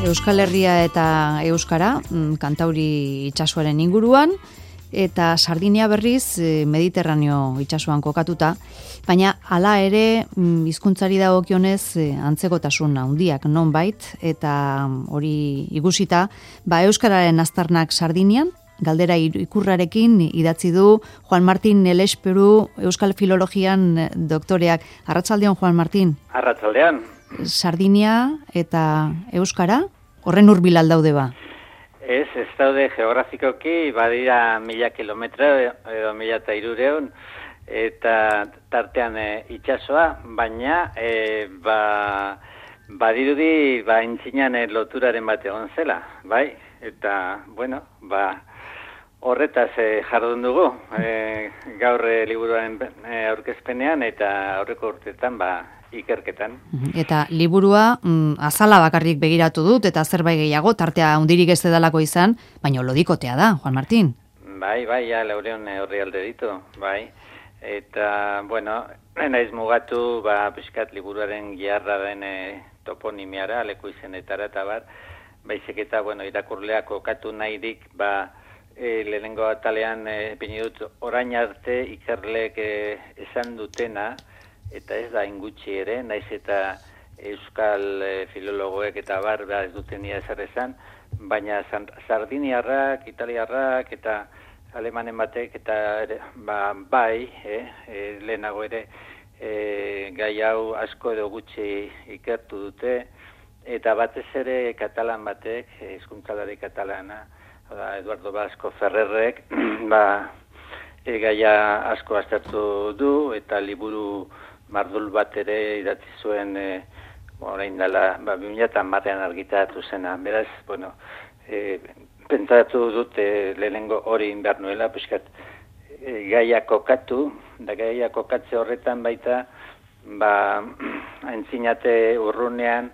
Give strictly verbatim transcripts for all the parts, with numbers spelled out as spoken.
Euskal Herria eta Euskara, Kantauri itsasoaren inguruan, eta Sardinia berriz Mediterraneo itsasoan kokatuta, baina hala ere hizkuntzari dagokionez antzekotasun handiak nonbait, eta hori ikusita, ba euskararen aztarnak Sardinian, galdera ikurrarekin idatzi du Juan Martin Elesperu Euskal Filologian doktoreak. Arratsaldeon, Juan Martin. Arratsaldean. Sardinia eta euskara horren hurbil aldaude ba. Ez, ez daude geografikoki, badira mila kilometro edo mila eta hirureun, eta tartean e, itsasoa, baina e, ba, badirudi ba intzinan e, loturaren bat egon zela, bai? Eta, bueno, ba horretaz e, jardun dugu, e, gaur e, liburuaren e, aurkezpenean eta aurreko urteetan ba ikerketan. Eta liburua mm, azala bakarrik begiratu dut eta zerbait gehiago, tartea hundirik ez edalako izan, baina lodikotea da, Juan Martin. Bai, bai, ja, laureun horri alde ditu, bai. Eta, bueno, naiz mugatu, ba, pixkat liburuaren giharraren e, toponimiara, leku izenetara eta bar, baizik eta, bueno, irakurleak kokatu nahirik, ba, e, lehenengo atalean e, pini dut orain arte ikerleek e, esan dutena, eta ez da ingutxi ere, naiz eta euskal e, filologoek eta bar ba, ez dutenia ezer esan, baina sardiniarrak, italiarrak eta alemanen batek eta ere, ba, bai, eh, e, lehenago ere e, gai hau asko edo gutxi ikertu dute, eta batez ere katalan batek, hizkuntzalari katalana, da, Eduardo Vasco Ferrerrek, ba, e, gaia asko aztertu du, eta liburu mardul bat ere idatzi zuen e, orain dela, ba, bi mila hamarean argitaratu zena. Beraz, bueno, e, pentsatu dut e, lehenengo hori behar nuela, pixkat e, gaia kokatu, da gaia kokatze horretan baita, ba, aintzinate urrunean,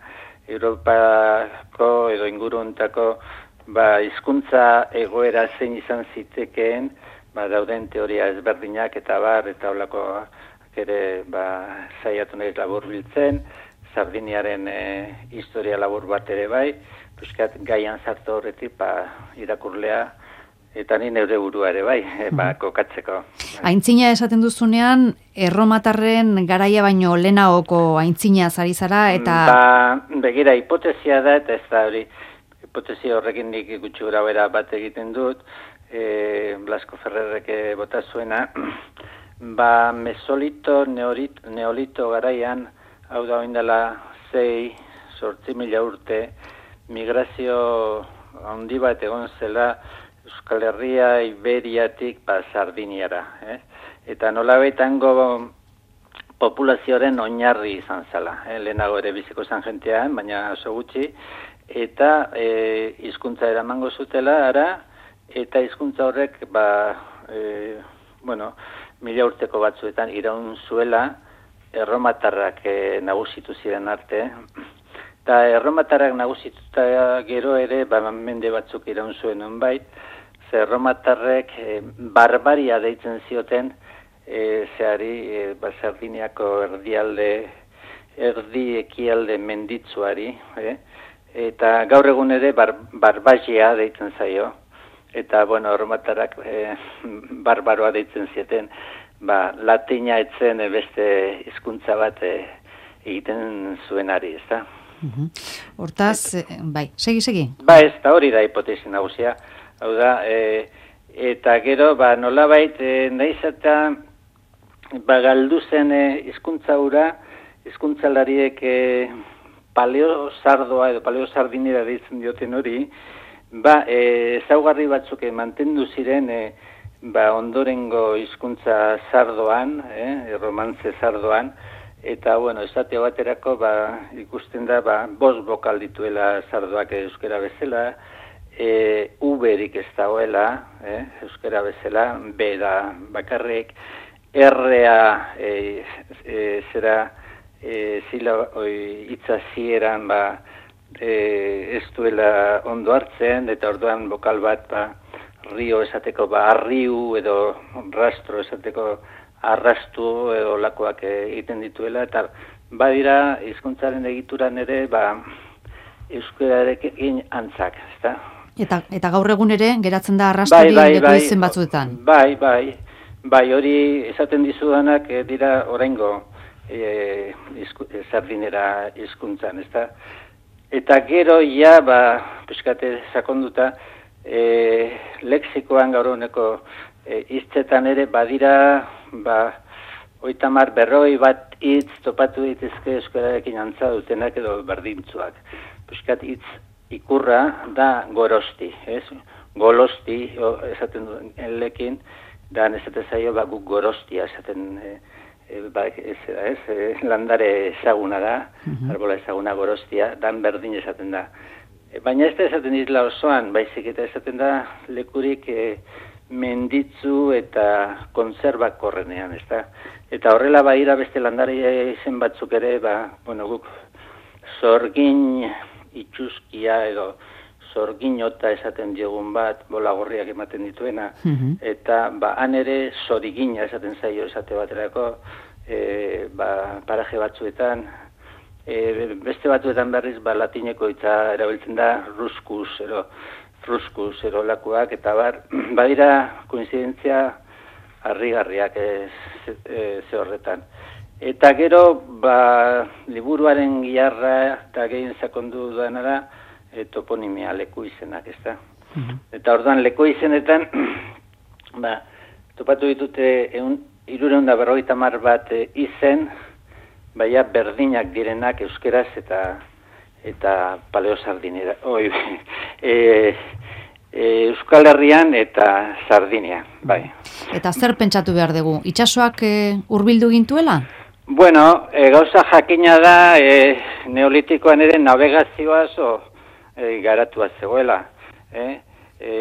Europako edo inguruntako ba, hizkuntza egoera zein izan zitekeen, ba, dauden teoria ezberdinak eta bar, eta holako ere ba, saiatu nahiz labur biltzen, Sardiniaren e, historia labur bat ere bai, pixkat gaian sartu horretik ba, irakurlea, eta ni neure burua ere bai, e, ba, kokatzeko. Aintzina esaten duzunean, erromatarren garaia baino lehenagoko aintzina zari zara, eta... Ba, begira, hipotesia da, eta ez da hori, hipotesia horrekin nik gutxi gura bera bat egiten dut, e, Blasco Ferrerrek bota zuena, ba, mesolito, neolito, neolito garaian, hau da oindela zei, sortzi mila urte, migrazio handi bat egon zela Euskal Herria Iberiatik ba, Sardiniara. Eh? Eta nolabait hango populazioaren oinarri izan zela. Eh? Lehenago ere biziko zan jentean, baina oso gutxi, eta e, hizkuntza eramango zutela, ara, eta hizkuntza horrek, ba, e, bueno, mila urteko batzuetan iraun zuela, erromatarrak e, nagusitu ziren arte. Eta erromatarrak nagusituta gero ere, ba, mende batzuk iraun zuen honbait, ze erromatarrek e, barbaria deitzen zioten, e, zeari, e, ba, Sardiniako erdialde, erdi ekialde menditzuari, eh? Eta gaur egun ere bar, barbagia deitzen zaio. Eta, bueno, erromatarrak e, barbaroa deitzen zieten, ba, latina etzen beste hizkuntza bat e, egiten zuenari, ez da? Hortaz, uh-huh. e, bai, segi, segi. Ba, ez da hori da hipotesi nagusia. Hau da, e, eta gero, ba, nolabait, e, nahiz eta ba, galdu zen hizkuntza hura, hizkuntzalariek e, paleosardoa edo paleosardinera deitzen dioten hori, ba, ezaugarri e, batzuk mantendu ziren e, ba, ondorengo hizkuntza sardoan, eh, romantze sardoan, eta, bueno, esate baterako, ba, ikusten da, ba, bost bokal dituela sardoak euskera bezala, e, uberik ez dagoela, eh, euskera bezala, B da bakarrik, R-a e, e, zera, e, zila, oi, itza zieran, ba, E, ez duela ondo hartzen, eta orduan bokal bat ba, rio esateko ba, arriu edo rastro esateko arrastu edo lakoak egiten dituela, eta badira hizkuntzaren egituran ere ba, euskararekin antzak, ezta? Eta, eta gaur egun ere, geratzen da arrastari bai, bai, leku bai, izen batzuetan. Bai, bai, bai, hori esaten dizudanak e, dira oraingo e, izku, e, sardinera hizkuntzan, ezta? Eta gero, ja, ba, peskate sakonduta, e, lexikoan gaur honeko e, hitzetan ere badira, ba, oitamar berroi bat hitz topatu ditezke euskararekin antza dutenak edo berdintzuak. Peskat hitz ikurra da gorosti, ez? Golosti, o, esaten duen elekin, da esaten zaio ba, guk gorostia esaten e, e, ba, ez, ez, e, landare ezaguna da, uh-huh. arbola ezaguna gorostia, dan berdin esaten da. E, baina ez da esaten isla osoan, baizik eta esaten da lekurik e, menditzu eta konserbak korrenean, ez da? Eta horrela baira beste landare izen batzuk ere, ba, bueno, guk zorgin itxuskia edo zorginota esaten diegun bat, bola gorriak ematen dituena, mm-hmm. eta ba, han ere zorigina esaten zaio esate baterako, e, ba, paraje batzuetan, e, beste batzuetan berriz, ba, latineko hitza erabiltzen da, ruskus, ero, fruskus, ero lakuak, eta bar, badira koinzidentzia harrigarriak ez, e, ze horretan. Eta gero, ba, liburuaren giarra eta gehien sakondu duanara, e, toponimia leku izenak, ez da? Mm-hmm. Eta orduan leku izenetan, ba, topatu ditute hirureun eta berrogeita hamar bat e, izen, baina berdinak direnak euskeraz eta eta paleosardinera, oi, e, e, Euskal Herrian eta Sardinia, bai. Eta zer pentsatu behar dugu? Itxasoak e, hurbildu gintuela? Bueno, e, gauza jakina da e, neolitikoan ere navegazioa oso e, garatua zegoela. Eh? E,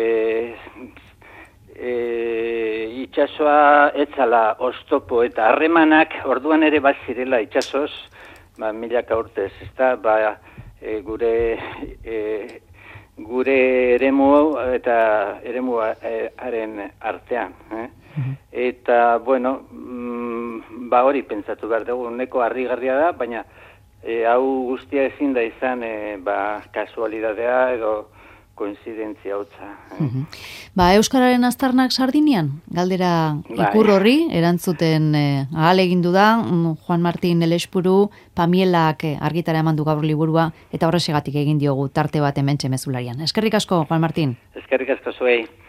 e, itxasoa etzala oztopo eta harremanak orduan ere bat zirela itxasoz, ba, milaka urtez, ez da, ba, e, gure e, gure eremu eta eremu haren artean. Eh? Mm-hmm. Eta, bueno, mm, ba hori pentsatu behar dugu, neko harrigarria da, baina e, hau guztia ezin da izan e, ba, kasualidadea edo koinzidentzia hotza. Eh? Mm-hmm. Ba, Euskararen aztarnak Sardinian? Galdera ikur horri, erantzuten e, ahal egindu da, Juan Martin Elespuru, Pamielak argitara eman du gaur liburua, eta horresegatik egin diogu tarte bat hementxe mezularian. Eskerrik asko, Juan Martin. Eskerrik asko zuei.